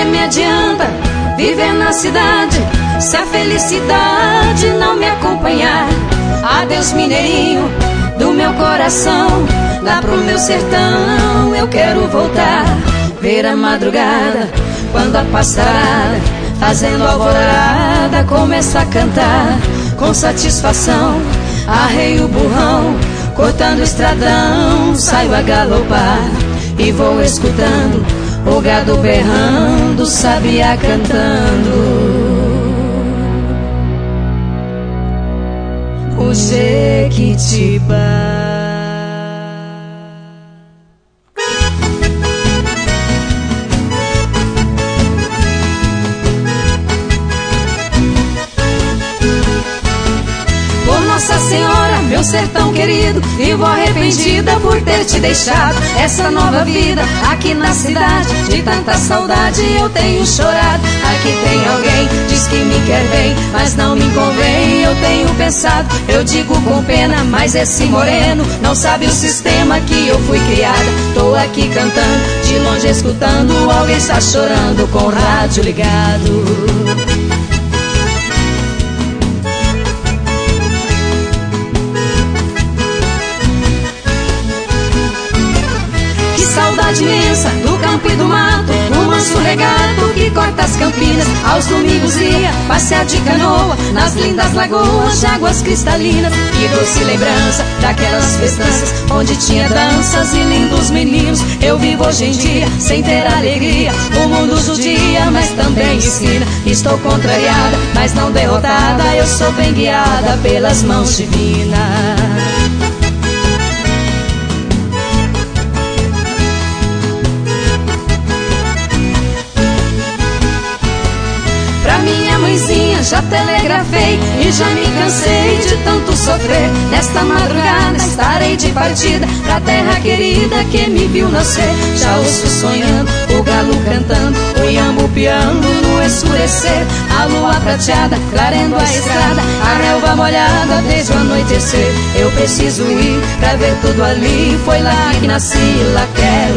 me adianta viver na cidade se a felicidade não me acompanhar? Adeus, mineirinho do meu coração, lá pro meu sertão eu quero voltar. Ver a madrugada, quando a passarada, fazendo alvorada, começa a cantar com satisfação. Arreio o burrão, cortando o estradão, saio a galopar e vou escutando o gado berrando, o sabiá cantando. O Jequitibá. Nossa Senhora, meu sertão querido, vivo arrependida por ter te deixado essa nova vida aqui na cidade. De tanta saudade eu tenho chorado. Aqui tem alguém, diz que me quer bem, mas não me convém. Eu tenho pensado, eu digo com pena, mas esse moreno não sabe o sistema que eu fui criada. Tô aqui cantando, de longe escutando, alguém está chorando com o rádio ligado. Saudade imensa do campo e do mato, no manso regato que corta as campinas. Aos domingos ia passear de canoa nas lindas lagoas de águas cristalinas. Que doce lembrança daquelas festanças onde tinha danças e lindos meninos. Eu vivo hoje em dia sem ter alegria, o mundo judia, mas também ensina. Estou contrariada, mas não derrotada, eu sou bem guiada pelas mãos divinas. Já telegrafei e já me cansei de tanto sofrer. Nesta madrugada estarei de partida pra terra querida que me viu nascer. Já ouço sonhando, o galo cantando, o iambu piando no escurecer. A lua prateada clareando a estrada, a relva molhada desde o anoitecer. Eu preciso ir pra ver tudo ali, foi lá que nasci, lá quero